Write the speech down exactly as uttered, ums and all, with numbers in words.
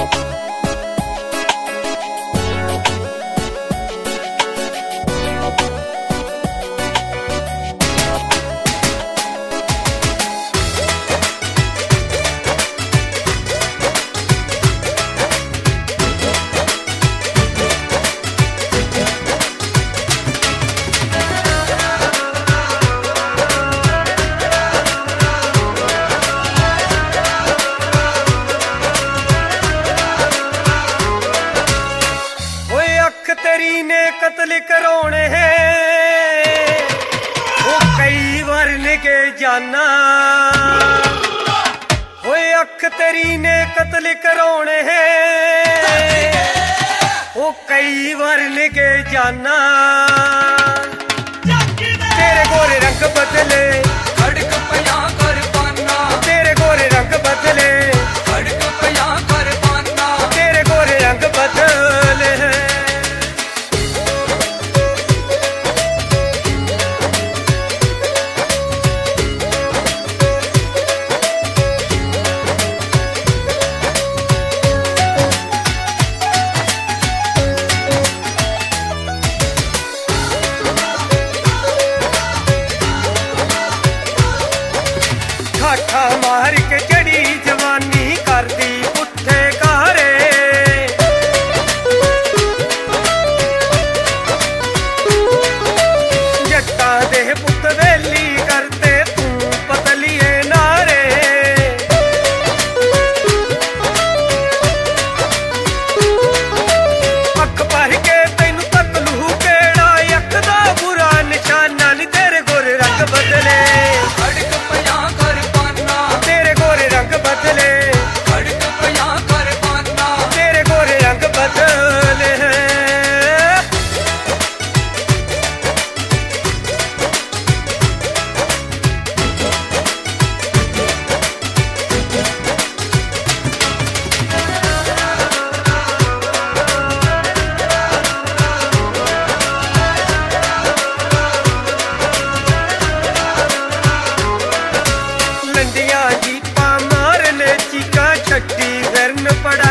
तेरी ने कत्ल करोने हैं वो कई बार लेके जाना वो अख तेरी ने कत्ल करोने हैं वो कई बार लेके जाना तेरे गोरे रंग बदले खड़क पया कर पाना तेरे गोरे रंग बदले खड़क पया कर पाना तेरे गोरे रंग बदले ठाठा मार के चढ़ी जवानी कर दी पुट्ठे कारे जट्टा दे पुत वेली करते तू पतलिए नारे अख भर के तेन तक लू केड़ा अख दा बुरा निशाना नी तेरे गोरे रंग बदले खड़क पया कर पाना तेरे गोरे रंग बदले खड़क पया कर पाना तेरे गोरे रंग बदले लंडिया जीपा मारने चीका छट्टी गरन पड़ा